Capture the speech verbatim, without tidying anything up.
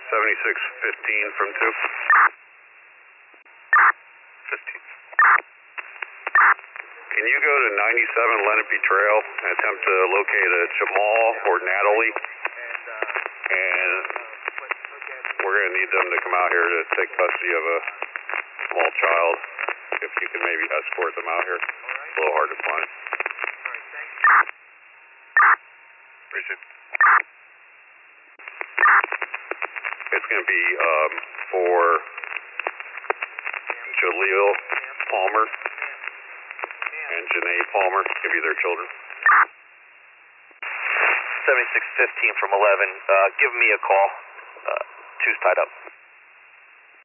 seventy-six fifteen from two. fifteen. Can you go to ninety-seven Lenape Trail and attempt to locate a Jamal or Natalie? And we're going to need them to come out here to take custody of a small child. If you can maybe escort them out here. It's a little hard to find. Appreciate it. It's going to be um, for Jaleel Palmer and Janae Palmer. Could be their children. seventy-six fifteen from eleven. Uh, give me a call. Uh, two's tied up.